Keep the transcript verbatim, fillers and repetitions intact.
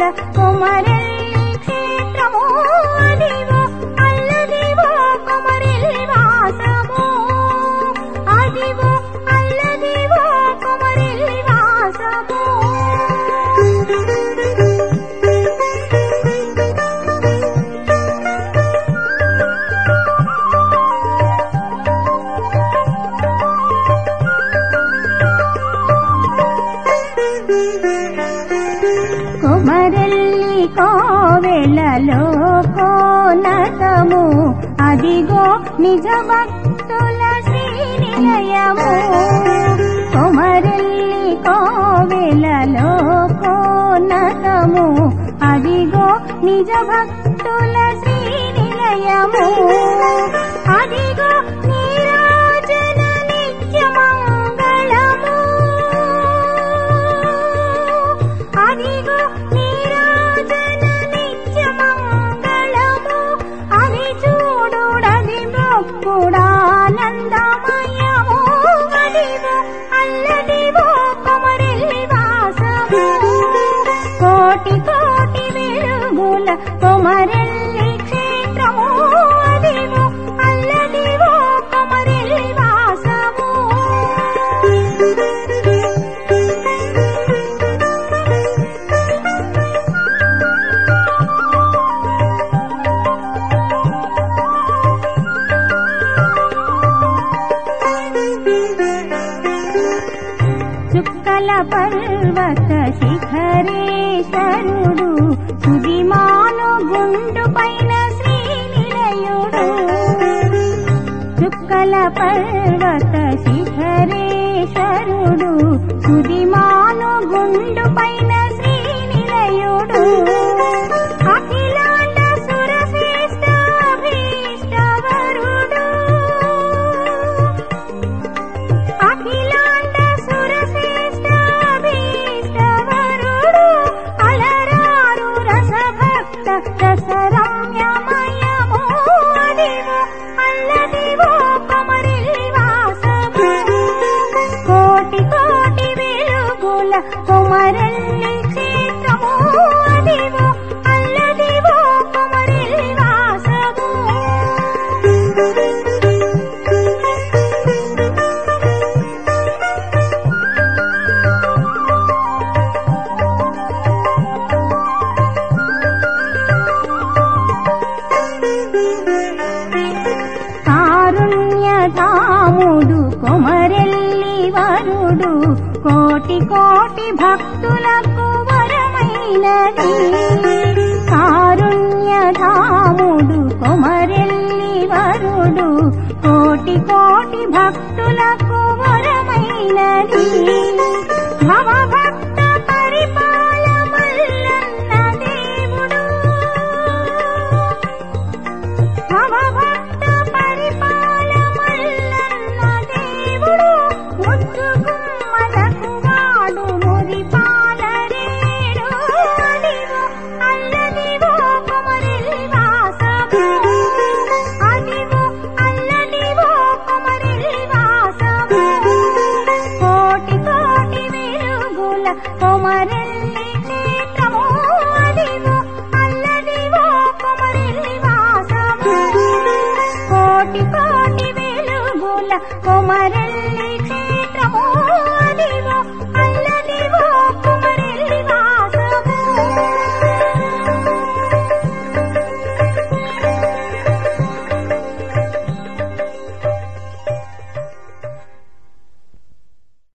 వెలుగుల కొమరెల్లి క్షేత్రము అదివో అల్లదివో కొమరెల్లి వాసము అదివో అల్లదివో కొమరెల్లి వాసము కొమరెల్లి కోవెలలో కోనకము అదిగో నిజ భక్తుల శ్రీనిలయము కొమరెల్లి కోవెలలో కోనకము అదిగో నిజ భక్తుల శ్రీనిలయము అదిగో నీరాజన నిత్య మంగళము అదిగో నీరాజన నిత్య మంగళము అది చూడుడది మొక్కుడానందమయము అదివో అల్లదివో కొమరెల్లి వాసము కోటి కోటి వెలుగుల కొమరెల్లి క్షేత్రము అదివో అల్లదివో కొమరెల్లి వాసము చుక్కల పర్వత శిఖరేశ్వరుడు సుదిమాను గుండు పైన శ్రీనిలయుడు చుక్కల పర్వత శిఖరేశ్వరుడు సుదిమాను గుండు పైన శ్రీనిలయుడు అఖిలాండ సురశ్రేష్ఠ భీష్టవరుడు అఖిలాండ సురశ్రేష్ఠ భీష్టవరుడు అలరారు రసభక్త రసరమ్యమయము అదివో అల్లదివో కొమరెల్లి వాసము కోటి కోటి వెలుగుల కొమరెల్లి క్షేత్రము అదివో అల్లదివో కొమరెల్లి వాసము కారుణ్యధాముడు కొమరెల్లి వరుడు కోటి కోటి భక్తులకు వరమైనది కారుణ్యధాముడు కొమరెల్లి వరుడు కోటి కోటి భక్తులకు వరమైనది భవభక్త పరిపాల మల్లన్న దేవుడు భవభక్త పరిపాల మల్లన్న దేవుడు ముద్దుగుమ్మలకు వాడు మురిపాలరేడు అదివో అల్లదివో కొమరెల్లి వాసము అదివో అల్లదివో కొమరెల్లి వాసము కోటి కోటి వెలుగుల కొమరెల్లి క్షేత్రము అదివో అల్లదివో కొమరెల్లి వాసము కోటి కోటి వెలుగుల కొమరెల్లి